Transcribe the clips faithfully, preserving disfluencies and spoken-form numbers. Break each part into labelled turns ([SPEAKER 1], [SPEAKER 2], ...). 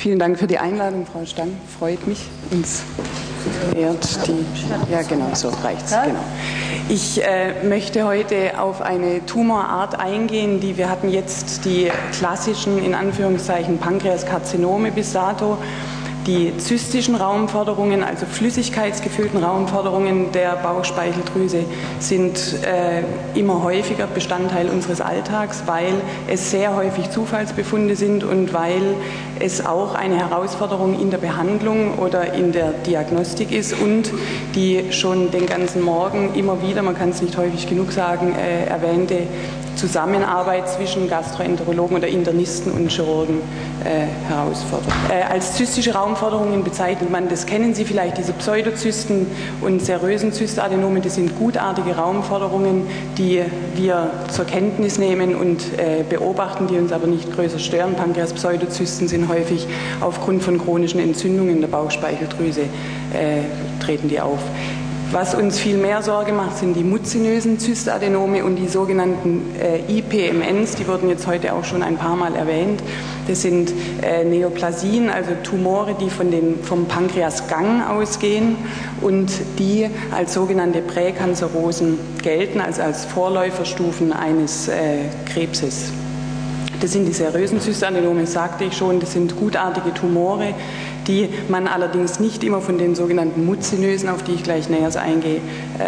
[SPEAKER 1] Vielen Dank für die Einladung, Frau Stang. Freut mich. Uns ehrt die. Ja, genau, so reicht's. Genau. Ich äh, möchte heute auf eine Tumorart eingehen, die wir hatten jetzt die klassischen, in Anführungszeichen, Pankreaskarzinome bis dato. Die zystischen Raumforderungen, also flüssigkeitsgefüllten Raumforderungen der Bauchspeicheldrüse, sind äh, immer häufiger Bestandteil unseres Alltags, weil es sehr häufig Zufallsbefunde sind und weil es auch eine Herausforderung in der Behandlung oder in der Diagnostik ist und die schon den ganzen Morgen immer wieder, man kann es nicht häufig genug sagen, äh, erwähnte Zusammenarbeit zwischen Gastroenterologen oder Internisten und Chirurgen äh, herausfordert. Äh, als zystische Raumforderungen bezeichnet man, das kennen Sie vielleicht, diese Pseudozysten und serösen Zystadenome, das sind gutartige Raumforderungen, die wir zur Kenntnis nehmen und äh, beobachten, die uns aber nicht größer stören. Pankreas-Pseudozysten sind häufig aufgrund von chronischen Entzündungen der Bauchspeicheldrüse äh, treten die auf. Was uns viel mehr Sorge macht, sind die muzinösen Zystadenome und die sogenannten äh, I P M Ns, die wurden jetzt heute auch schon ein paar Mal erwähnt. Das sind äh, Neoplasien, also Tumore, die von den, vom Pankreasgang ausgehen und die als sogenannte Präkanzerosen gelten, also als Vorläuferstufen eines äh, Krebses. Das sind die serösen Zystadenome, sagte ich schon, das sind gutartige Tumore, die man allerdings nicht immer von den sogenannten muzinösen, auf die ich gleich näher eingehe,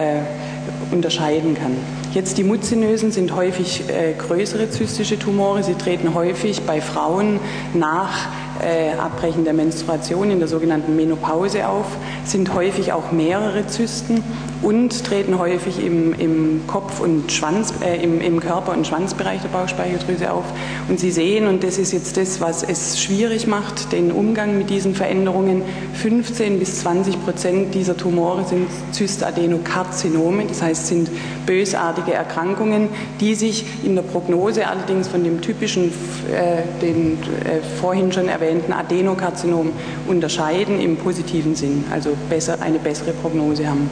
[SPEAKER 1] äh, unterscheiden kann. Jetzt die muzinösen sind häufig äh, größere zystische Tumore. Sie treten häufig bei Frauen nach äh, Abbrechen der Menstruation in der sogenannten Menopause auf, sind häufig auch mehrere Zysten und treten häufig im, im Kopf- und Schwanz, äh, im, im Körper- und Schwanzbereich der Bauchspeicheldrüse auf. Und Sie sehen, und das ist jetzt das, was es schwierig macht, den Umgang mit diesen Veränderungen, fünfzehn bis zwanzig Prozent dieser Tumore sind Zystadenokarzinome, das heißt, sind bösartige Erkrankungen, die sich in der Prognose allerdings von dem typischen, äh, den äh, vorhin schon erwähnten Adenokarzinom unterscheiden im positiven Sinn, also besser, eine bessere Prognose haben.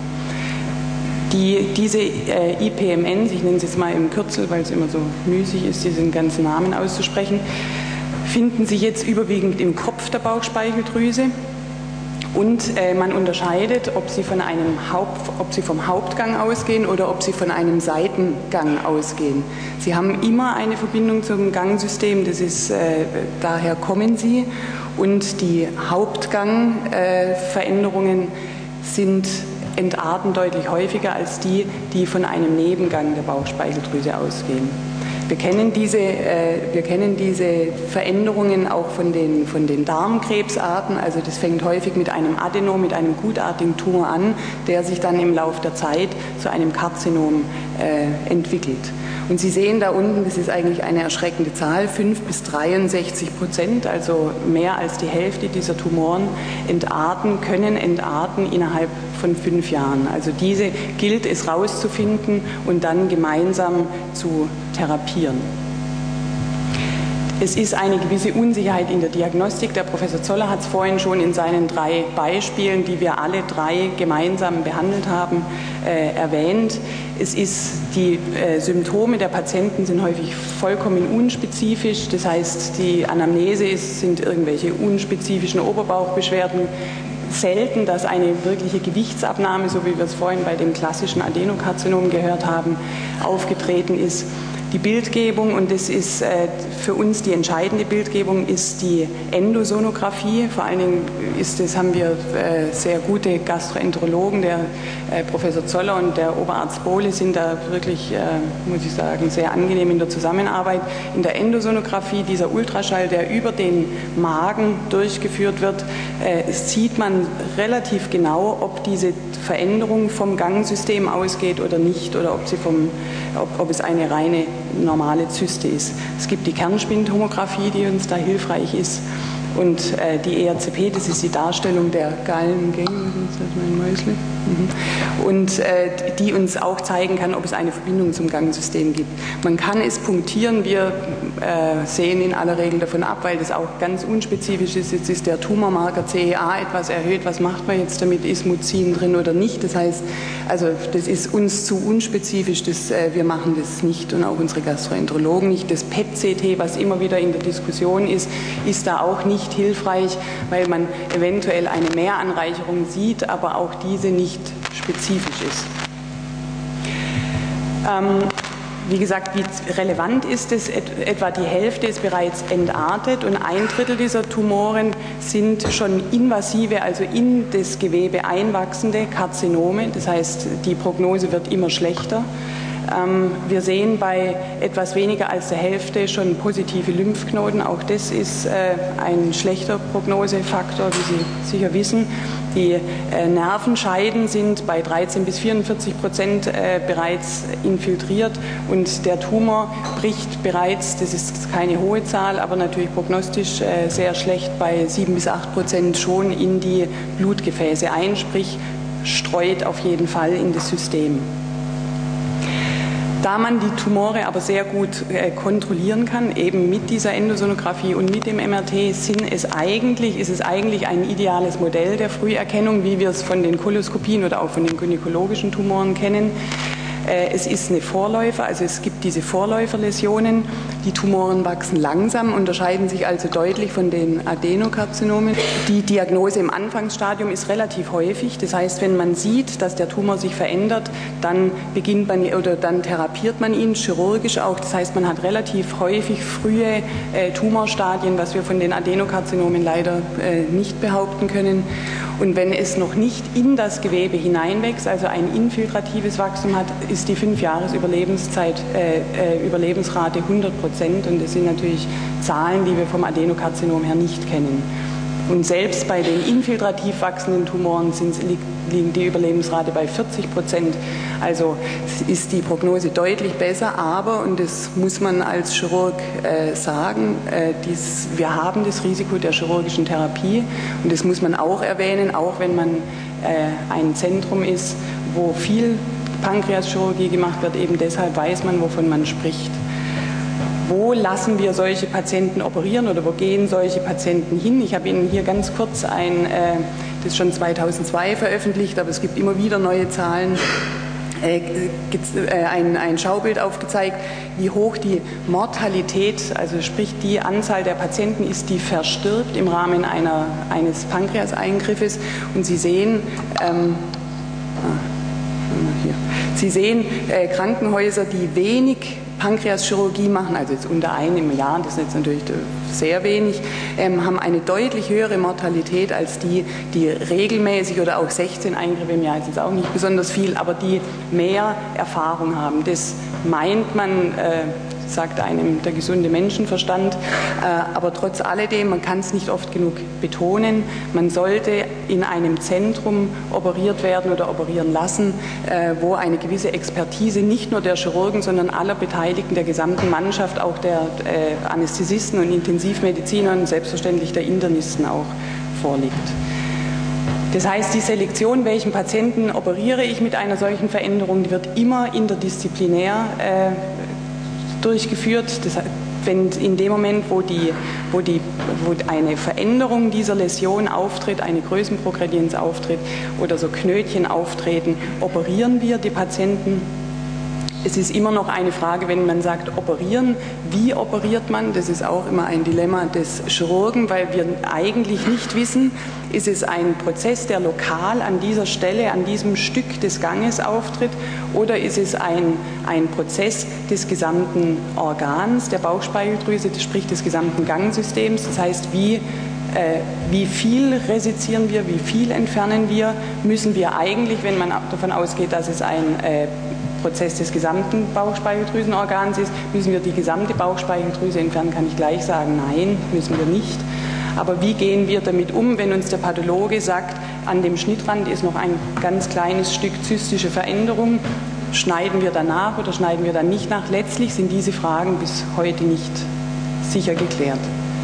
[SPEAKER 1] Die, diese äh, I P M Ns, ich nenne es jetzt mal im Kürzel, weil es immer so müßig ist, diesen ganzen Namen auszusprechen, finden sich jetzt überwiegend im Kopf der Bauchspeicheldrüse. Und äh, man unterscheidet, ob sie, von einem Haupt, ob sie vom Hauptgang ausgehen oder ob sie von einem Seitengang ausgehen. Sie haben immer eine Verbindung zum Gangsystem, das ist, äh, daher kommen sie. Und die Hauptgangveränderungen äh, sind entarten deutlich häufiger als die, die von einem Nebengang der Bauchspeicheldrüse ausgehen. Wir kennen diese, äh, wir kennen diese Veränderungen auch von den, von den Darmkrebsarten. Also das fängt häufig mit einem Adenom, mit einem gutartigen Tumor an, der sich dann im Laufe der Zeit zu einem Karzinom äh, entwickelt. Und Sie sehen da unten, das ist eigentlich eine erschreckende Zahl, fünf bis dreiundsechzig Prozent, also mehr als die Hälfte dieser Tumoren entarten, können entarten innerhalb von fünf Jahren. Also diese gilt es rauszufinden und dann gemeinsam zu therapieren. Es ist eine gewisse Unsicherheit in der Diagnostik. Der Professor Zoller hat es vorhin schon in seinen drei Beispielen, die wir alle drei gemeinsam behandelt haben, äh, erwähnt. Es ist, die äh, Symptome der Patienten sind häufig vollkommen unspezifisch. Das heißt, die Anamnese ist, sind irgendwelche unspezifischen Oberbauchbeschwerden. Selten, dass eine wirkliche Gewichtsabnahme, so wie wir es vorhin bei dem klassischen Adenokarzinom gehört haben, aufgetreten ist. Die Bildgebung, und das ist äh, für uns die entscheidende Bildgebung, ist die Endosonographie. Vor allen Dingen ist das, haben wir äh, sehr gute Gastroenterologen, der äh, Professor Zoller und der Oberarzt Bohle sind da wirklich, äh, muss ich sagen, sehr angenehm in der Zusammenarbeit. In der Endosonographie, dieser Ultraschall, der über den Magen durchgeführt wird, äh, sieht man relativ genau, ob diese Veränderung vom Gangsystem ausgeht oder nicht, oder ob, sie vom, ob, ob es eine reine normale Zyste ist. Es gibt die Kernspintomographie, die uns da hilfreich ist, und äh, die E R C P, das ist die Darstellung der Gallengänge, das ist mein Mäusle, mhm. und äh, die uns auch zeigen kann, ob es eine Verbindung zum Gangsystem gibt. Man kann es punktieren, wir äh, sehen in aller Regel davon ab, weil das auch ganz unspezifisch ist. Jetzt ist der Tumormarker C E A etwas erhöht, was macht man jetzt damit, ist Muzin drin oder nicht? Das heißt, also das ist uns zu unspezifisch, das, äh, wir machen das nicht und auch unsere Gastroenterologen nicht. Das P E T C T, was immer wieder in der Diskussion ist, ist da auch nicht nicht hilfreich, weil man eventuell eine Mehranreicherung sieht, aber auch diese nicht spezifisch ist. Ähm, Wie gesagt, wie relevant ist es? Etwa die Hälfte ist bereits entartet und ein Drittel dieser Tumoren sind schon invasive, also in das Gewebe einwachsende Karzinome. Das heißt, die Prognose wird immer schlechter. Wir sehen bei etwas weniger als der Hälfte schon positive Lymphknoten. Auch das ist ein schlechter Prognosefaktor, wie Sie sicher wissen. Die Nervenscheiden sind bei dreizehn bis vierundvierzig Prozent bereits infiltriert und der Tumor bricht bereits, das ist keine hohe Zahl, aber natürlich prognostisch sehr schlecht, bei sieben bis acht Prozent schon in die Blutgefäße ein, sprich streut auf jeden Fall in das System. Da man die Tumore aber sehr gut äh, kontrollieren kann, eben mit dieser Endosonographie und mit dem M R T, sind es eigentlich, ist es eigentlich ein ideales Modell der Früherkennung, wie wir es von den Koloskopien oder auch von den gynäkologischen Tumoren kennen. Äh, es ist eine Vorläufer, also es gibt diese Vorläuferläsionen. Die Tumoren wachsen langsam, unterscheiden sich also deutlich von den Adenokarzinomen. Die Diagnose im Anfangsstadium ist relativ häufig. Das heißt, wenn man sieht, dass der Tumor sich verändert, dann beginnt man oder dann therapiert man ihn chirurgisch auch. Das heißt, man hat relativ häufig frühe äh, Tumorstadien, was wir von den Adenokarzinomen leider äh, nicht behaupten können. Und wenn es noch nicht in das Gewebe hineinwächst, also ein infiltratives Wachstum hat, ist die fünf Jahres Überlebenszeit, äh, äh, Überlebensrate hundert Prozent. Und das sind natürlich Zahlen, die wir vom Adenokarzinom her nicht kennen. Und selbst bei den infiltrativ wachsenden Tumoren sind, liegt die Überlebensrate bei vierzig Prozent. Also ist die Prognose deutlich besser, aber, und das muss man als Chirurg äh, sagen, äh, dies, wir haben das Risiko der chirurgischen Therapie und das muss man auch erwähnen, auch wenn man äh, ein Zentrum ist, wo viel Pankreaschirurgie gemacht wird, eben deshalb weiß man, wovon man spricht. Wo lassen wir solche Patienten operieren oder wo gehen solche Patienten hin? Ich habe Ihnen hier ganz kurz ein, äh, das ist schon zweitausendzwei veröffentlicht, aber es gibt immer wieder neue Zahlen, äh, äh, ein, ein Schaubild aufgezeigt, wie hoch die Mortalität, also sprich die Anzahl der Patienten ist, die verstirbt im Rahmen einer, eines Pankreaseingriffes. Und Sie sehen, ähm, ah, hier. Sie sehen äh, Krankenhäuser, die wenig Pankreaschirurgie machen, also jetzt unter einem im Jahr, das ist jetzt natürlich sehr wenig, ähm, haben eine deutlich höhere Mortalität als die, die regelmäßig oder auch sechzehn Eingriffe im Jahr, ist jetzt auch nicht besonders viel, aber die mehr Erfahrung haben. Das meint man, äh, sagt einem der gesunde Menschenverstand, äh, aber trotz alledem, man kann es nicht oft genug betonen, man sollte in einem Zentrum operiert werden oder operieren lassen, äh, wo eine gewisse Expertise nicht nur der Chirurgen, sondern aller Beteiligten, der gesamten Mannschaft, auch der äh, Anästhesisten und Intensivmediziner und selbstverständlich der Internisten auch vorliegt. Das heißt, die Selektion, welchen Patienten operiere ich mit einer solchen Veränderung, die wird immer interdisziplinär äh, durchgeführt. Das, wenn in dem Moment, wo, die, wo, die, wo eine Veränderung dieser Läsion auftritt, eine Größenprogredienz auftritt oder so Knötchen auftreten, operieren wir die Patienten. Es ist immer noch eine Frage, wenn man sagt, operieren, wie operiert man? Das ist auch immer ein Dilemma des Chirurgen, weil wir eigentlich nicht wissen, ist es ein Prozess, der lokal an dieser Stelle, an diesem Stück des Ganges auftritt, oder ist es ein, ein Prozess des gesamten Organs, der Bauchspeicheldrüse, sprich des gesamten Gangsystems. Das heißt, wie Äh, wie viel resizieren wir, wie viel entfernen wir, müssen wir eigentlich, wenn man davon ausgeht, dass es ein äh, Prozess des gesamten Bauchspeicheldrüsenorgans ist, müssen wir die gesamte Bauchspeicheldrüse entfernen, kann ich gleich sagen, nein, müssen wir nicht. Aber wie gehen wir damit um, wenn uns der Pathologe sagt, an dem Schnittrand ist noch ein ganz kleines Stück zystische Veränderung, schneiden wir danach oder schneiden wir dann nicht nach? Letztlich sind diese Fragen bis heute nicht sicher geklärt.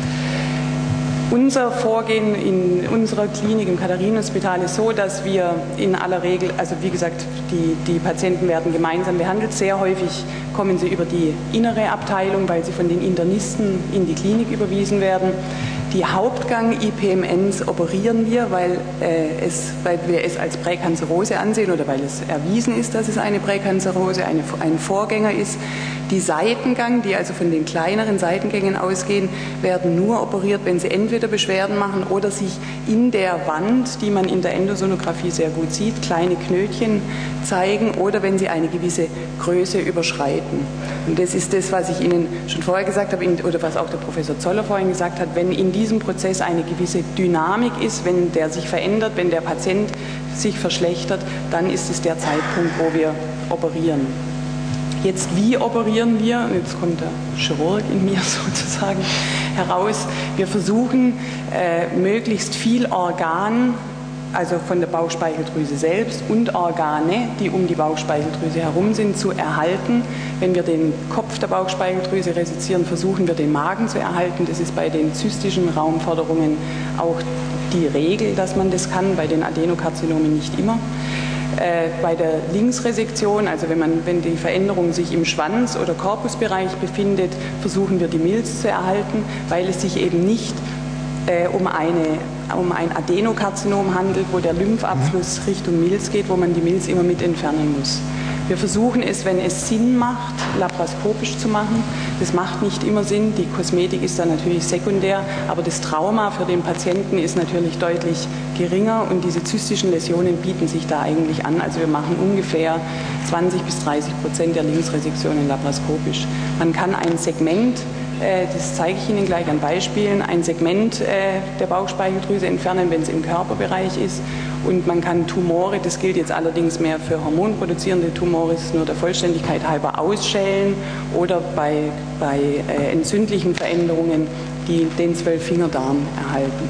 [SPEAKER 1] Unser Vorgehen in unserer Klinik im Katharinenhospital ist so, dass wir in aller Regel, also wie gesagt, die, die Patienten werden gemeinsam behandelt. Sehr häufig kommen sie über die innere Abteilung, weil sie von den Internisten in die Klinik überwiesen werden. Die Hauptgang-I P M Ns operieren wir, weil, äh, es, weil wir es als Präkanzerose ansehen oder weil es erwiesen ist, dass es eine Präkanzerose, eine, ein Vorgänger ist. Die Seitengang, die also von den kleineren Seitengängen ausgehen, werden nur operiert, wenn sie entweder Beschwerden machen oder sich in der Wand, die man in der Endosonographie sehr gut sieht, kleine Knötchen zeigen oder wenn sie eine gewisse Größe überschreiten. Und das ist das, was ich Ihnen schon vorher gesagt habe oder was auch der Professor Zoller vorhin gesagt hat, wenn in diesem Prozess eine gewisse Dynamik ist, wenn der sich verändert, wenn der Patient sich verschlechtert, dann ist es der Zeitpunkt, wo wir operieren. Jetzt, wie operieren wir? Jetzt kommt der Chirurg in mir sozusagen heraus. Wir versuchen, äh, möglichst viel Organ, also von der Bauchspeicheldrüse selbst und Organe, die um die Bauchspeicheldrüse herum sind, zu erhalten. Wenn wir den Kopf der Bauchspeicheldrüse resizieren, versuchen wir den Magen zu erhalten. Das ist bei den zystischen Raumforderungen auch die Regel, dass man das kann, bei den Adenokarzinomen nicht immer. Äh, bei der Linksresektion, also wenn, man, wenn die Veränderung sich im Schwanz- oder Korpusbereich befindet, versuchen wir die Milz zu erhalten, weil es sich eben nicht äh, um, eine, um ein Adenokarzinom handelt, wo der Lymphabfluss Richtung Milz geht, wo man die Milz immer mit entfernen muss. Wir versuchen es, wenn es Sinn macht, laparoskopisch zu machen. Das macht nicht immer Sinn, die Kosmetik ist dann natürlich sekundär, aber das Trauma für den Patienten ist natürlich deutlich geringer und diese zystischen Läsionen bieten sich da eigentlich an. Also wir machen ungefähr zwanzig bis dreißig Prozent der Linksresektionen laparoskopisch. Man kann ein Segment, das zeige ich Ihnen gleich an Beispielen, ein Segment der Bauchspeicheldrüse entfernen, wenn es im Körperbereich ist. Und man kann Tumore, das gilt jetzt allerdings mehr für hormonproduzierende Tumore, das ist nur der Vollständigkeit halber ausschälen oder bei, bei äh, entzündlichen Veränderungen, die den Zwölffingerdarm erhalten.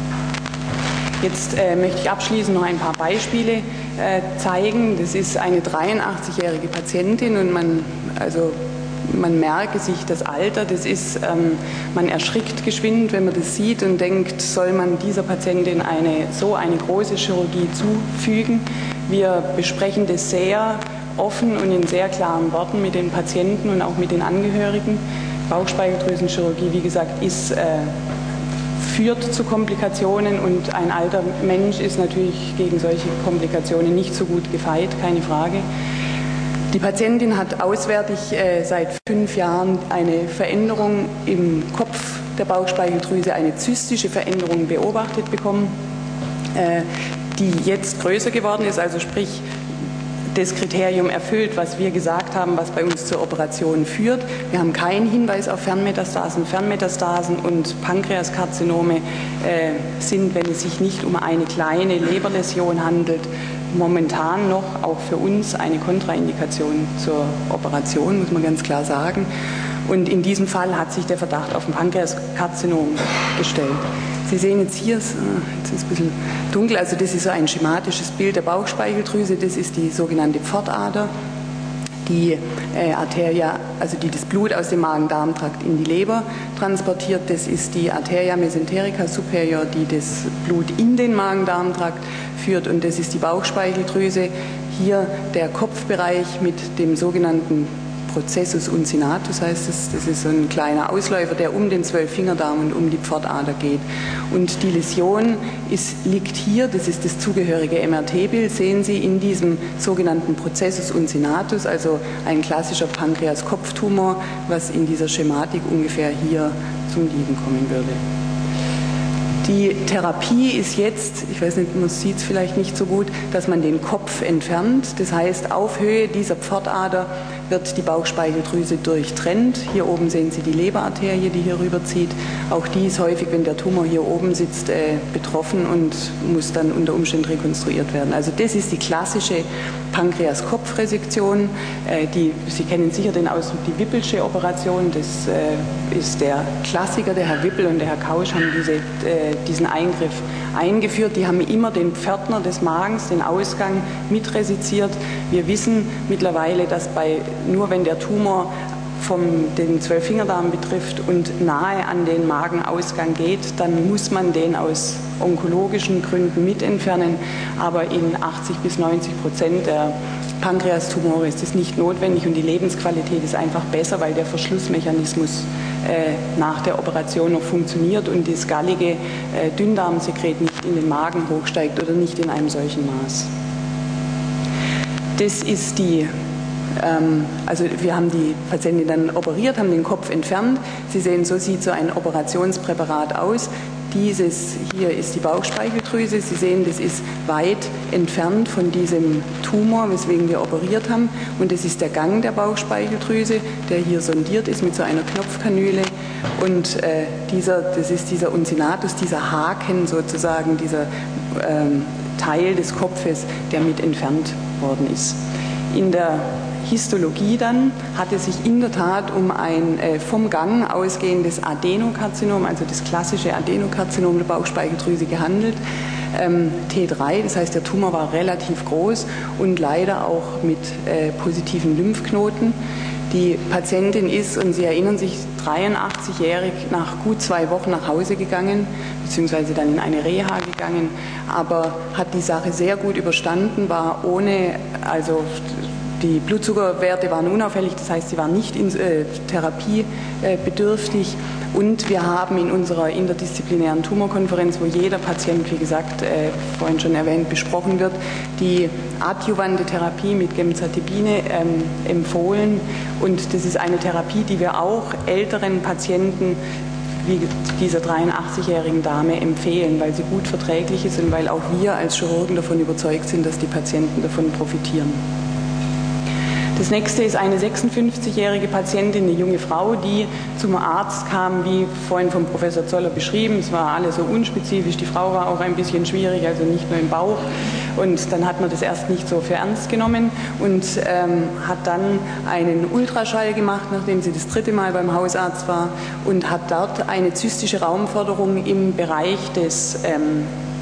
[SPEAKER 1] Jetzt äh, möchte ich abschließend noch ein paar Beispiele äh, zeigen. Das ist eine dreiundachtzigjährige Patientin und man, also man merke sich das Alter, das ist, ähm, man erschrickt geschwind, wenn man das sieht und denkt, soll man dieser Patientin eine, so eine große Chirurgie zufügen. Wir besprechen das sehr offen und in sehr klaren Worten mit den Patienten und auch mit den Angehörigen. Bauchspeicheldrüsenchirurgie, wie gesagt, ist, äh, führt zu Komplikationen und ein alter Mensch ist natürlich gegen solche Komplikationen nicht so gut gefeit, keine Frage. Die Patientin hat auswärtig äh, seit fünf Jahren eine Veränderung im Kopf der Bauchspeicheldrüse, eine zystische Veränderung beobachtet bekommen, äh, die jetzt größer geworden ist, also sprich das Kriterium erfüllt, was wir gesagt haben, was bei uns zur Operation führt. Wir haben keinen Hinweis auf Fernmetastasen. Fernmetastasen und Pankreaskarzinome äh, sind, wenn es sich nicht um eine kleine Leberläsion handelt, momentan noch auch für uns eine Kontraindikation zur Operation, muss man ganz klar sagen. Und in diesem Fall hat sich der Verdacht auf ein Pankreaskarzinom gestellt. Sie sehen jetzt hier, jetzt ist es ein bisschen dunkel, also das ist so ein schematisches Bild der Bauchspeicheldrüse, das ist die sogenannte Pfortader, die äh, Arteria, also die das Blut aus dem Magen-Darm-Trakt in die Leber transportiert. Das ist die Arteria mesenterica superior, die das Blut in den Magen-Darm-Trakt führt, und das ist die Bauchspeicheldrüse. Hier der Kopfbereich mit dem sogenannten Processus uncinatus heißt es. Das ist so ein kleiner Ausläufer, der um den Zwölffingerdarm und um die Pfortader geht. Und die Läsion ist, liegt hier, das ist das zugehörige M R T-Bild, sehen Sie in diesem sogenannten Processus uncinatus, also ein klassischer Pankreas-Kopftumor, was in dieser Schematik ungefähr hier zum Liegen kommen würde. Die Therapie ist jetzt, ich weiß nicht, man sieht es vielleicht nicht so gut, dass man den Kopf entfernt. Das heißt, auf Höhe dieser Pfortader wird die Bauchspeicheldrüse durchtrennt. Hier oben sehen Sie die Leberarterie, die hier rüberzieht. Auch die ist häufig, wenn der Tumor hier oben sitzt, äh, betroffen und muss dann unter Umständen rekonstruiert werden. Also das ist die klassische Pankreas-Kopf-Resektion. Äh, die, Sie kennen sicher den Ausdruck, die Wippelsche Operation. Das äh, ist der Klassiker. Der Herr Wippel und der Herr Kausch haben diese, äh, diesen Eingriff eingeführt. Die haben immer den Pförtner des Magens, den Ausgang, mit resiziert. Wir wissen mittlerweile, dass bei, nur wenn der Tumor vom den Zwölffingerdarm betrifft und nahe an den Magenausgang geht, dann muss man den aus onkologischen Gründen mit entfernen. Aber in achtzig bis neunzig Prozent der Pankreastumore ist das nicht notwendig und die Lebensqualität ist einfach besser, weil der Verschlussmechanismus äh, nach der Operation noch funktioniert und das gallige äh, Dünndarmsekret nicht in den Magen hochsteigt oder nicht in einem solchen Maß. Das ist die, ähm, also wir haben die Patientin dann operiert, haben den Kopf entfernt. Sie sehen, so sieht so ein Operationspräparat aus. Dieses hier ist die Bauchspeicheldrüse. Sie sehen, das ist weit entfernt von diesem Tumor, weswegen wir operiert haben. Und das ist der Gang der Bauchspeicheldrüse, der hier sondiert ist mit so einer Knopfkanüle. Und äh, dieser, das ist dieser Uncinatus, dieser Haken sozusagen, dieser ähm, Teil des Kopfes, der mit entfernt worden ist. In der Histologie dann hat es sich in der Tat um ein äh, vom Gang ausgehendes Adenokarzinom, also das klassische Adenokarzinom der Bauchspeicheldrüse gehandelt. Ähm, T drei, das heißt der Tumor war relativ groß und leider auch mit äh, positiven Lymphknoten. Die Patientin ist, und Sie erinnern sich, dreiundachtzig-jährig nach gut zwei Wochen nach Hause gegangen, beziehungsweise dann in eine Reha gegangen, aber hat die Sache sehr gut überstanden, war ohne, also die Blutzuckerwerte waren unauffällig, das heißt, sie war nicht in, äh, therapiebedürftig. Und wir haben in unserer interdisziplinären Tumorkonferenz, wo jeder Patient, wie gesagt, äh, vorhin schon erwähnt, besprochen wird, die adjuvante Therapie mit Gemcitabine ähm, empfohlen. Und das ist eine Therapie, die wir auch älteren Patienten wie dieser dreiundachtzig-jährigen Dame empfehlen, weil sie gut verträglich ist und weil auch wir als Chirurgen davon überzeugt sind, dass die Patienten davon profitieren. Das nächste ist eine sechsundfünfzigjährige Patientin, eine junge Frau, die zum Arzt kam, wie vorhin vom Professor Zoller beschrieben. Es war alles so unspezifisch. Die Frau war auch ein bisschen schwierig, also nicht nur im Bauch. Und dann hat man das erst nicht so für ernst genommen und ähm, hat dann einen Ultraschall gemacht, nachdem sie das dritte Mal beim Hausarzt war, und hat dort eine zystische Raumförderung im Bereich des ähm,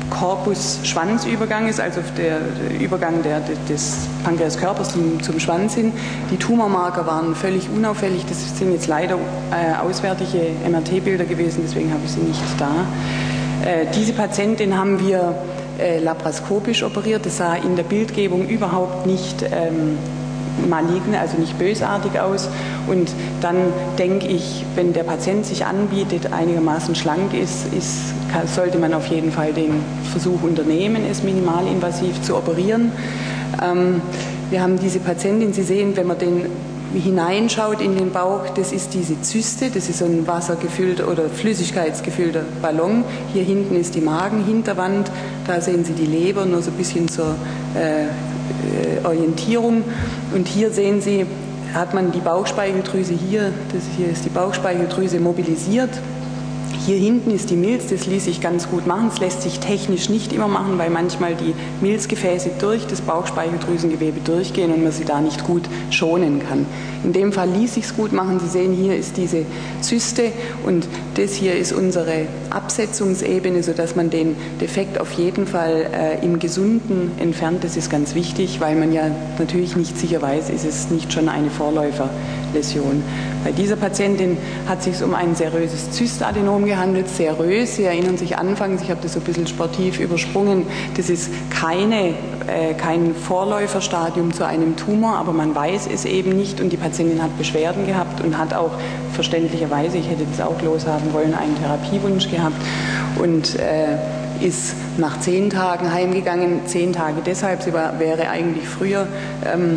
[SPEAKER 1] Korpus-Schwanzüberganges, also der Übergang der, des Pankreaskörpers zum, zum Schwanz hin. Die Tumormarker waren völlig unauffällig. Das sind jetzt leider äh, auswärtige M R T-Bilder gewesen, deswegen habe ich sie nicht da. Äh, diese Patientin haben wir äh, laparoskopisch operiert. Das sah in der Bildgebung überhaupt nicht ähm, maligne, also nicht bösartig aus. Und dann denke ich, wenn der Patient sich anbietet, einigermaßen schlank ist, ist kann, sollte man auf jeden Fall den Versuch unternehmen, es minimalinvasiv zu operieren. Ähm, wir haben diese Patientin, Sie sehen, wenn man den hineinschaut in den Bauch, das ist diese Zyste, das ist so ein wassergefüllter oder flüssigkeitsgefüllter Ballon. Hier hinten ist die Magenhinterwand, da sehen Sie die Leber, nur so ein bisschen zur äh, Orientierung. Und hier sehen Sie, hat man die Bauchspeicheldrüse hier, das hier ist die Bauchspeicheldrüse mobilisiert. Hier hinten ist die Milz, das ließ sich ganz gut machen. Es lässt sich technisch nicht immer machen, weil manchmal die Milzgefäße durch das Bauchspeicheldrüsengewebe durchgehen und man sie da nicht gut schonen kann. In dem Fall ließ sich es gut machen. Sie sehen, hier ist diese Zyste und das hier ist unsere Absetzungsebene, sodass man den Defekt auf jeden Fall äh, im Gesunden entfernt. Das ist ganz wichtig, weil man ja natürlich nicht sicher weiß, ist es nicht schon eine Vorläuferläsion. Bei dieser Patientin hat es sich um ein seröses Zystadenom gehandelt, serös. Sie erinnern sich anfangs, ich habe das so ein bisschen sportiv übersprungen, das ist keine, äh, kein Vorläuferstadium zu einem Tumor, aber man weiß es eben nicht und die Patientin hat Beschwerden gehabt und hat auch verständlicherweise, ich hätte das auch loshaben wollen, einen Therapiewunsch gehabt und äh, ist nach zehn Tagen heimgegangen. Zehn Tage deshalb, sie war, wäre eigentlich früher ähm,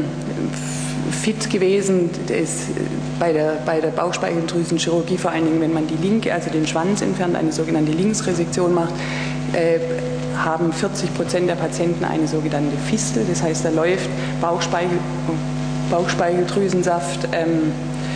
[SPEAKER 1] fit gewesen. Das bei der, bei der Bauchspeicheldrüsenchirurgie, vor allen Dingen, wenn man die linke, also den Schwanz entfernt, eine sogenannte Linksresektion macht, äh, haben vierzig Prozent der Patienten eine sogenannte Fistel. Das heißt, da läuft Bauchspeichel, Bauchspeicheldrüsensaft ähm,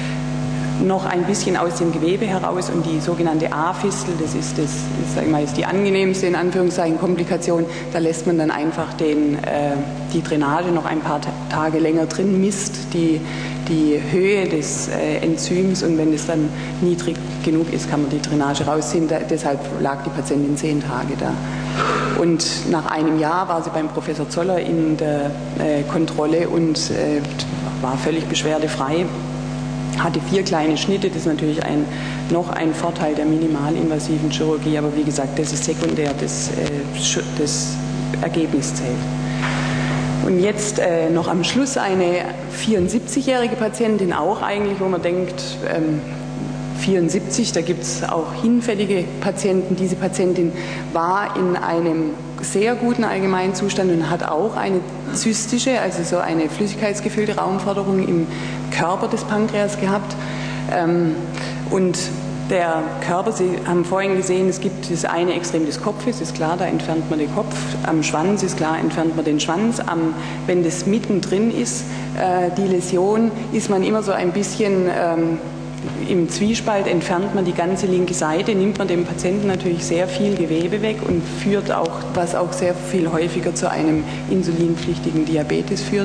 [SPEAKER 1] noch ein bisschen aus dem Gewebe heraus und die sogenannte A-Fistel, das ist, das, ist, sag ich mal, ist die angenehmste in Anführungszeichen Komplikation, da lässt man dann einfach den, äh, die Drainage noch ein paar Tage länger drin, misst die, die Höhe des äh, Enzyms und wenn es dann niedrig genug ist, kann man die Drainage rausziehen. Da, deshalb lag die Patientin zehn Tage da. Und nach einem Jahr war sie beim Professor Zoller in der äh, Kontrolle und äh, war völlig beschwerdefrei. Hatte vier kleine Schnitte, das ist natürlich ein, noch ein Vorteil der minimalinvasiven Chirurgie, aber wie gesagt, das ist sekundär, das, äh, das Ergebnis zählt. Und jetzt äh, noch am Schluss eine vierundsiebzigjährige Patientin, auch eigentlich, wo man denkt, ähm, vierundsiebzig, da gibt es auch hinfällige Patienten. Diese Patientin war in einem sehr guten Allgemeinzustand und hat auch eine zystische, also so eine flüssigkeitsgefüllte Raumforderung im Körper des Pankreas gehabt. Ähm, und der Körper, Sie haben vorhin gesehen, es gibt das eine Extrem des Kopfes, ist klar, da entfernt man den Kopf. Am Schwanz ist klar, entfernt man den Schwanz. Am, wenn das mittendrin ist, äh, die Läsion, ist man immer so ein bisschen ähm, im Zwiespalt, entfernt man die ganze linke Seite, nimmt man dem Patienten natürlich sehr viel Gewebe weg und führt auch, was auch sehr viel häufiger zu einem insulinpflichtigen Diabetes führt.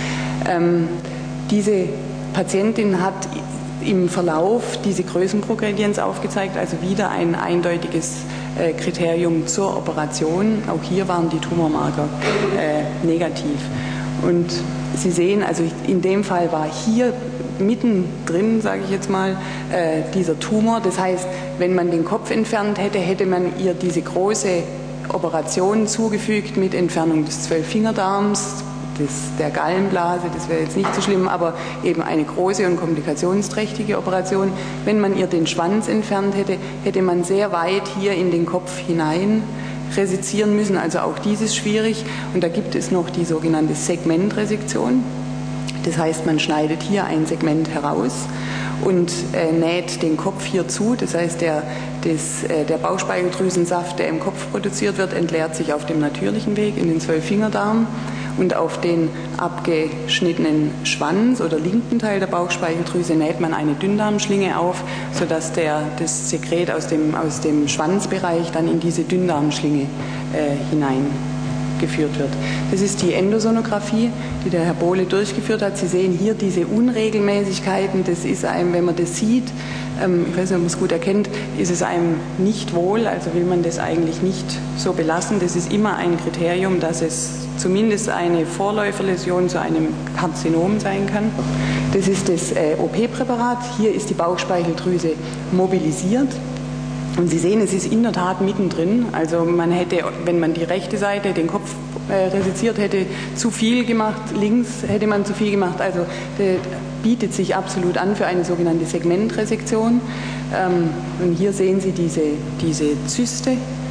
[SPEAKER 1] Ähm, diese Patientin hat im Verlauf diese Größenprogredienz aufgezeigt, also wieder ein eindeutiges äh, Kriterium zur Operation. Auch hier waren die Tumormarker äh, negativ. Und Sie sehen, also in dem Fall war hier mittendrin, sage ich jetzt mal, äh, dieser Tumor. Das heißt, wenn man den Kopf entfernt hätte, hätte man ihr diese große Operation zugefügt mit Entfernung des Zwölffingerdarms, des, der Gallenblase, das wäre jetzt nicht so schlimm, aber eben eine große und komplikationsträchtige Operation. Wenn man ihr den Schwanz entfernt hätte, hätte man sehr weit hier in den Kopf hinein resizieren müssen, also auch dies ist schwierig. Und da gibt es noch die sogenannte Segmentresektion. Das heißt, man schneidet hier ein Segment heraus und äh, näht den Kopf hier zu. Das heißt, der, das, äh, der Bauchspeicheldrüsensaft, der im Kopf produziert wird, entleert sich auf dem natürlichen Weg in den Zwölffingerdarm. Und auf den abgeschnittenen Schwanz oder linken Teil der Bauchspeicheldrüse näht man eine Dünndarmschlinge auf, sodass der, das Sekret aus dem, aus dem Schwanzbereich dann in diese Dünndarmschlinge äh, hineingeführt wird. Das ist die Endosonographie, die der Herr Bohle durchgeführt hat. Sie sehen hier diese Unregelmäßigkeiten. Das ist einem, wenn man das sieht, ähm, ich weiß nicht, ob man es gut erkennt, ist es einem nicht wohl, also will man das eigentlich nicht so belassen. Das ist immer ein Kriterium, dass es zumindest eine Vorläuferläsion zu einem Karzinom sein kann. Das ist das äh, O P-Präparat. Hier ist die Bauchspeicheldrüse mobilisiert. Und Sie sehen, es ist in der Tat mittendrin. Also man hätte, wenn man die rechte Seite, den Kopf äh, resiziert hätte, zu viel gemacht. Links hätte man zu viel gemacht. Also der bietet sich absolut an für eine sogenannte Segmentresektion. Ähm, und hier sehen Sie diese, diese Zyste.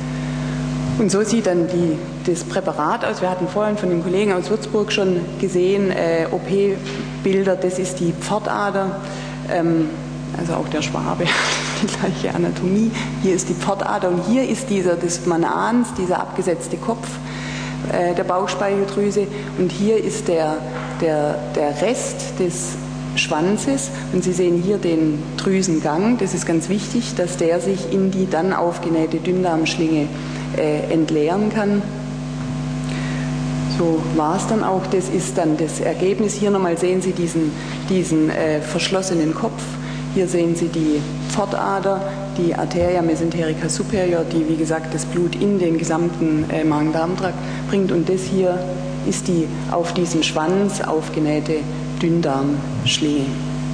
[SPEAKER 1] Und so sieht dann die, das Präparat aus. Wir hatten vorhin von den Kollegen aus Würzburg schon gesehen, äh, O P-Bilder, das ist die Pfortader, ähm, also auch der Schwabe, die gleiche Anatomie. Hier ist die Pfortader und hier ist dieser des Manans, dieser abgesetzte Kopf äh, der Bauchspeicheldrüse und hier ist der, der, der Rest des Schwanzes und Sie sehen hier den Drüsengang. Das ist ganz wichtig, dass der sich in die dann aufgenähte Dünndarmschlinge Äh, entleeren kann. So war es dann auch. Das ist dann das Ergebnis. Hier nochmal sehen Sie diesen, diesen äh, verschlossenen Kopf. Hier sehen Sie die Pfortader, die Arteria mesenterica superior, die wie gesagt das Blut in den gesamten äh, Magen-Darm-Trakt bringt. Und das hier ist die auf diesem Schwanz aufgenähte Dünndarmschlinge.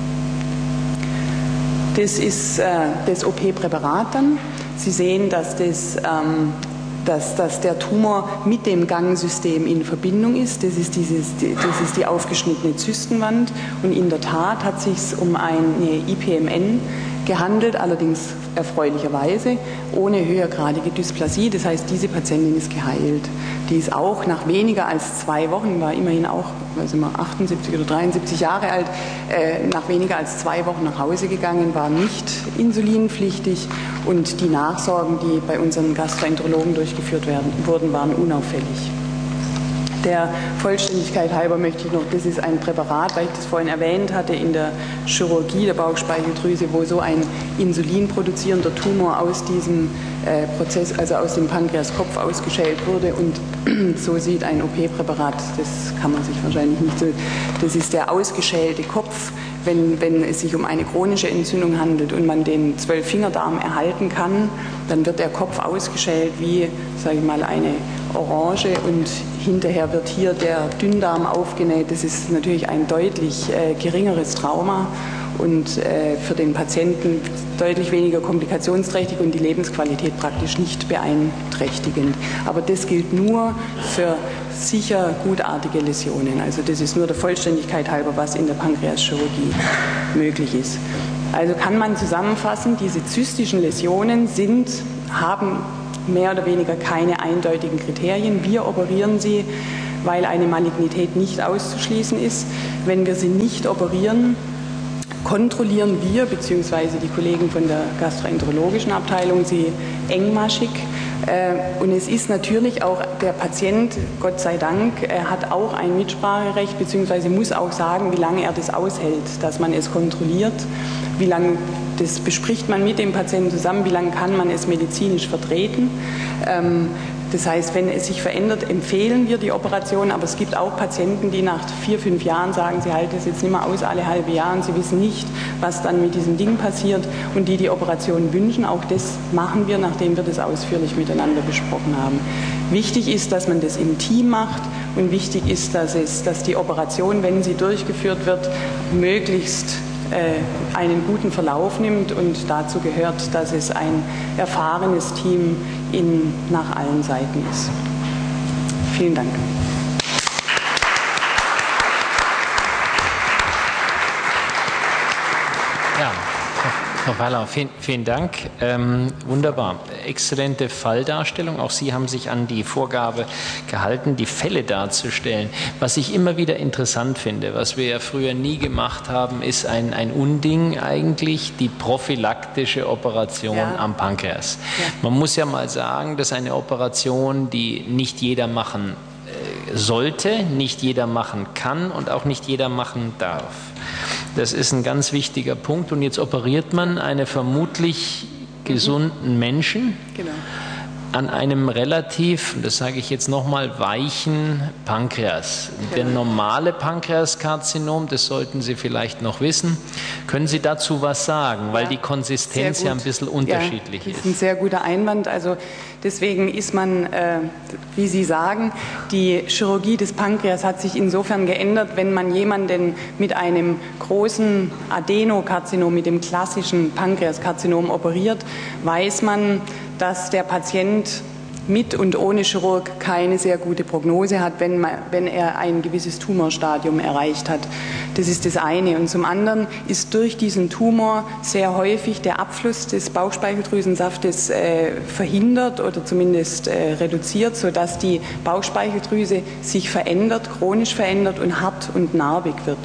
[SPEAKER 1] Das ist äh, das O P-Präparat dann. Sie sehen, dass, das, ähm, dass, dass der Tumor mit dem Gangsystem in Verbindung ist. Das ist, dieses, das ist die aufgeschnittene Zystenwand. Und in der Tat hat es sich um eine I P M N gehandelt, allerdings erfreulicherweise ohne höhergradige Dysplasie. Das heißt, diese Patientin ist geheilt. Die ist auch nach weniger als zwei Wochen, war immerhin auch, weiß ich mal, achtundsiebzig oder dreiundsiebzig Jahre alt, äh, nach weniger als zwei Wochen nach Hause gegangen, war nicht insulinpflichtig und die Nachsorgen, die bei unseren Gastroenterologen durchgeführt werden, wurden, waren unauffällig. Der Vollständigkeit halber möchte ich noch, das ist ein Präparat, weil ich das vorhin erwähnt hatte, in der Chirurgie der Bauchspeicheldrüse, wo so ein insulinproduzierender Tumor aus diesem äh, Prozess, also aus dem Pankreaskopf ausgeschält wurde und so sieht ein O P-Präparat, das kann man sich wahrscheinlich nicht so, das ist der ausgeschälte Kopf, wenn, wenn es sich um eine chronische Entzündung handelt und man den Zwölffingerdarm erhalten kann, dann wird der Kopf ausgeschält wie, sage ich mal, eine orange und hinterher wird hier der Dünndarm aufgenäht. Das ist natürlich ein deutlich äh, geringeres Trauma und äh, für den Patienten deutlich weniger komplikationsträchtig und die Lebensqualität praktisch nicht beeinträchtigend. Aber das gilt nur für sicher gutartige Läsionen. Also das ist nur der Vollständigkeit halber, was in der Pankreaschirurgie möglich ist. Also kann man zusammenfassen, diese zystischen Läsionen sind, haben mehr oder weniger keine eindeutigen Kriterien. Wir operieren sie, weil eine Malignität nicht auszuschließen ist. Wenn wir sie nicht operieren, kontrollieren wir bzw. die Kollegen von der gastroenterologischen Abteilung sie engmaschig. Und es ist natürlich auch der Patient, Gott sei Dank, er hat auch ein Mitspracherecht bzw. muss auch sagen, wie lange er das aushält, dass man es kontrolliert, wie lange, das bespricht man mit dem Patienten zusammen, wie lange kann man es medizinisch vertreten. Das heißt, wenn es sich verändert, empfehlen wir die Operation, aber es gibt auch Patienten, die nach vier, fünf Jahren sagen, sie halten es jetzt nicht mehr aus alle halbe Jahre und sie wissen nicht, was dann mit diesem Ding passiert und die die Operation wünschen. Auch das machen wir, nachdem wir das ausführlich miteinander besprochen haben. Wichtig ist, dass man das im Team macht und wichtig ist, dass, es, dass die Operation, wenn sie durchgeführt wird, möglichst einen guten Verlauf nimmt und dazu gehört, dass es ein erfahrenes Team in, nach allen Seiten ist. Vielen Dank.
[SPEAKER 2] Ja, Frau Weiler, vielen, vielen Dank. Ähm, wunderbar. Exzellente Falldarstellung. Auch Sie haben sich an die Vorgabe gehalten, die Fälle darzustellen. Was ich immer wieder interessant finde, was wir ja früher nie gemacht haben, ist ein, ein Unding eigentlich, die prophylaktische Operation ja. am Pankreas. Ja. Man muss ja mal sagen, dass eine Operation, die nicht jeder machen sollte, nicht jeder machen kann und auch nicht jeder machen darf. Das ist ein ganz wichtiger Punkt. Und jetzt operiert man einen vermutlich gesunden Menschen genau. an einem relativ, das sage ich jetzt nochmal, weichen Pankreas. Genau. Der normale Pankreaskarzinom, das sollten Sie vielleicht noch wissen. Können Sie dazu was sagen? Weil ja, die Konsistenz ja ein bisschen unterschiedlich
[SPEAKER 1] ja, das
[SPEAKER 2] ist.
[SPEAKER 1] ist ein sehr guter Einwand. Also deswegen ist man, äh, wie Sie sagen, die Chirurgie des Pankreas hat sich insofern geändert, wenn man jemanden mit einem großen Adenokarzinom, mit dem klassischen Pankreaskarzinom operiert, weiß man, dass der Patient mit und ohne Chirurg keine sehr gute Prognose hat, wenn, man, wenn er ein gewisses Tumorstadium erreicht hat. Das ist das eine. Und zum anderen ist durch diesen Tumor sehr häufig der Abfluss des Bauchspeicheldrüsensaftes äh, verhindert oder zumindest äh, reduziert, sodass die Bauchspeicheldrüse sich verändert, chronisch verändert und hart und narbig wird.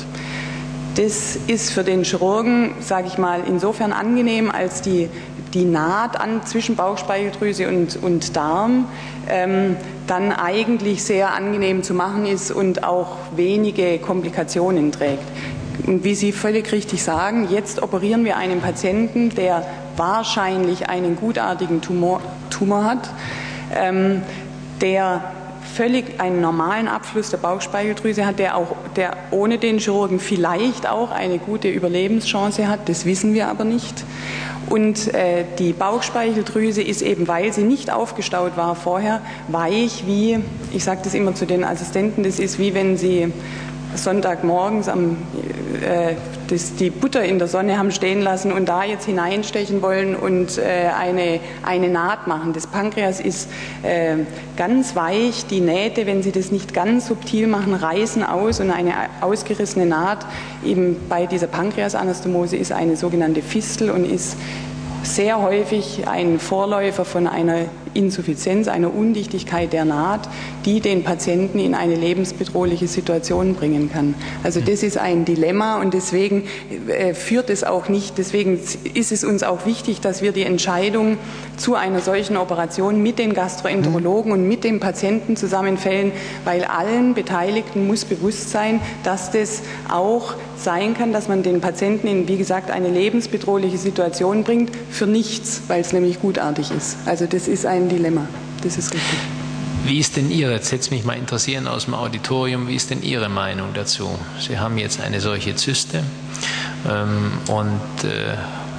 [SPEAKER 1] Das ist für den Chirurgen, sage ich mal, insofern angenehm, als die die Naht an zwischen Bauchspeicheldrüse und, und Darm ähm, dann eigentlich sehr angenehm zu machen ist und auch wenige Komplikationen trägt. Und wie Sie völlig richtig sagen, jetzt operieren wir einen Patienten, der wahrscheinlich einen gutartigen Tumor, Tumor hat, ähm, der völlig einen normalen Abfluss der Bauchspeicheldrüse hat, der auch, der ohne den Chirurgen vielleicht auch eine gute Überlebenschance hat, das wissen wir aber nicht. Und äh, die Bauchspeicheldrüse ist eben, weil sie nicht aufgestaut war vorher, weich wie, ich sage das immer zu den Assistenten, das ist wie wenn sie Sonntagmorgens am, äh, das, die Butter in der Sonne haben stehen lassen und da jetzt hineinstechen wollen und äh, eine, eine Naht machen. Das Pankreas ist äh, ganz weich, die Nähte, wenn Sie das nicht ganz subtil machen, reißen aus und eine ausgerissene Naht eben bei dieser Pankreasanastomose ist eine sogenannte Fistel und ist sehr häufig ein Vorläufer von einer Insuffizienz, einer Undichtigkeit der Naht, die den Patienten in eine lebensbedrohliche Situation bringen kann. Also das ist ein Dilemma und deswegen äh, führt es auch nicht, deswegen ist es uns auch wichtig, dass wir die Entscheidung zu einer solchen Operation mit den Gastroenterologen und mit dem Patienten zusammenfällen, weil allen Beteiligten muss bewusst sein, dass das auch sein kann, dass man den Patienten in, wie gesagt, eine lebensbedrohliche Situation bringt, für nichts, weil es nämlich gutartig ist. Also das ist ein Dilemma, das ist richtig.
[SPEAKER 2] Wie ist denn Ihre, jetzt hätte es mich mal interessieren aus dem Auditorium, wie ist denn Ihre Meinung dazu? Sie haben jetzt eine solche Zyste ähm, und äh,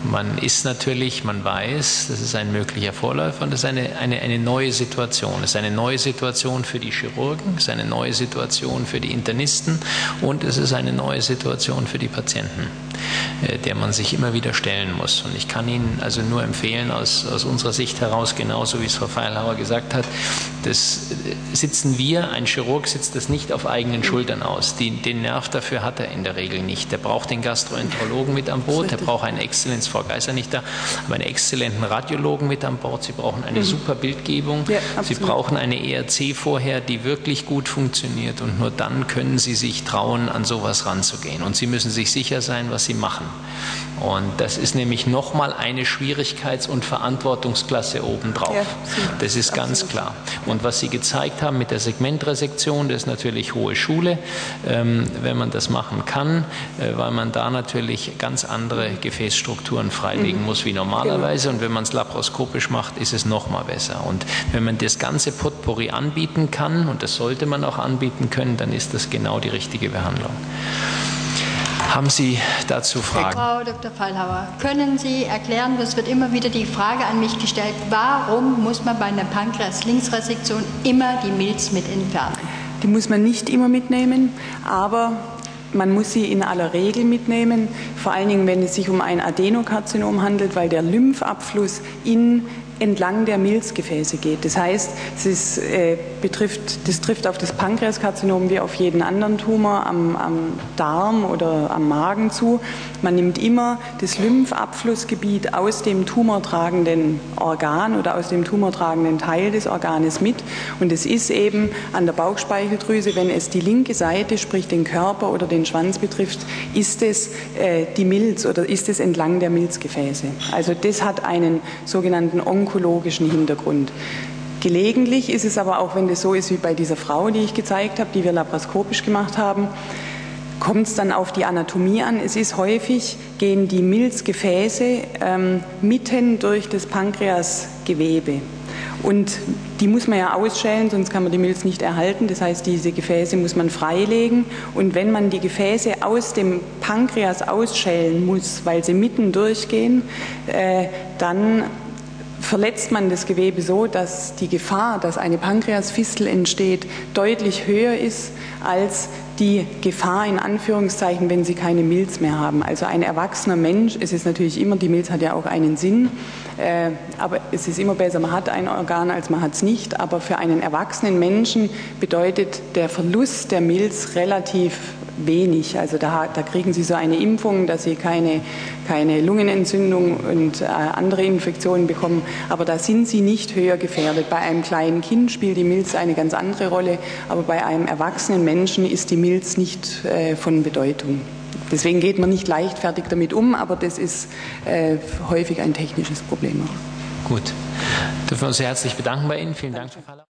[SPEAKER 2] man ist natürlich, man weiß, das ist ein möglicher Vorläufer und das ist eine, eine, eine neue Situation. Es ist eine neue Situation für die Chirurgen, es ist eine neue Situation für die Internisten und es ist eine neue Situation für die Patienten, der man sich immer wieder stellen muss. Und ich kann Ihnen also nur empfehlen, aus, aus unserer Sicht heraus, genauso wie es Frau Feilhauer gesagt hat, das sitzen wir, ein Chirurg sitzt das nicht auf eigenen Schultern aus. Die, den Nerv dafür hat er in der Regel nicht. Der braucht den Gastroenterologen mit an Bord, der braucht einen Exzellenz, Frau Geiser nicht da, aber einen exzellenten Radiologen mit an Bord. Sie brauchen eine mhm. super Bildgebung, ja, Sie brauchen eine E R C vorher, die wirklich gut funktioniert und nur dann können Sie sich trauen, an sowas ranzugehen. Und Sie müssen sich sicher sein, was Sie machen. Und das ist nämlich nochmal eine Schwierigkeits- und Verantwortungsklasse obendrauf. Ja, das ist ganz absolut klar. Und was Sie gezeigt haben mit der Segmentresektion, das ist natürlich hohe Schule, ähm, wenn man das machen kann, äh, weil man da natürlich ganz andere Gefäßstrukturen freilegen mhm. muss wie normalerweise. Genau. Und wenn man es laparoskopisch macht, ist es nochmal besser. Und wenn man das ganze Potpourri anbieten kann, und das sollte man auch anbieten können, dann ist das genau die richtige Behandlung. Haben Sie dazu Fragen?
[SPEAKER 3] Frau Doktor Feilhauer, können Sie erklären, das wird immer wieder die Frage an mich gestellt, warum muss man bei einer Pankreas-Linksresektion immer die Milz mit entfernen?
[SPEAKER 1] Die muss man nicht immer mitnehmen, aber man muss sie in aller Regel mitnehmen, vor allen Dingen, wenn es sich um ein Adenokarzinom handelt, weil der Lymphabfluss in entlang der Milzgefäße geht. Das heißt, es ist, äh, betrifft, das trifft auf das Pankreaskarzinom wie auf jeden anderen Tumor am, am Darm oder am Magen zu. Man nimmt immer das Lymphabflussgebiet aus dem tumortragenden Organ oder aus dem tumortragenden Teil des Organes mit. Und es ist eben an der Bauchspeicheldrüse, wenn es die linke Seite, sprich den Körper oder den Schwanz betrifft, ist es äh, die Milz oder ist es entlang der Milzgefäße. Also das hat einen sogenannten onkologischen Hintergrund. Gelegentlich ist es aber auch, wenn das so ist wie bei dieser Frau, die ich gezeigt habe, die wir laparoskopisch gemacht haben, kommt es dann auf die Anatomie an. Es ist häufig, gehen die Milzgefäße ähm, mitten durch das Pankreasgewebe. Und die muss man ja ausschälen, sonst kann man die Milz nicht erhalten. Das heißt, diese Gefäße muss man freilegen. Und wenn man die Gefäße aus dem Pankreas ausschälen muss, weil sie mitten durchgehen, äh, dann verletzt man das Gewebe so, dass die Gefahr, dass eine Pankreasfistel entsteht, deutlich höher ist als die Gefahr in Anführungszeichen, wenn sie keine Milz mehr haben. Also ein erwachsener Mensch, es ist natürlich immer, die Milz hat ja auch einen Sinn, äh, aber es ist immer besser, man hat ein Organ, als man hat es nicht. Aber für einen erwachsenen Menschen bedeutet der Verlust der Milz relativ wenig. Also da, da kriegen Sie so eine Impfung, dass Sie keine, keine Lungenentzündung und äh, andere Infektionen bekommen. Aber da sind Sie nicht höher gefährdet. Bei einem kleinen Kind spielt die Milz eine ganz andere Rolle, aber bei einem erwachsenen Menschen ist die Milz nicht äh, von Bedeutung. Deswegen geht man nicht leichtfertig damit um, aber das ist äh, häufig ein technisches Problem auch.
[SPEAKER 2] Gut. Dürfen wir uns sehr herzlich bedanken bei Ihnen. Vielen Dank, Frau Feilhauer.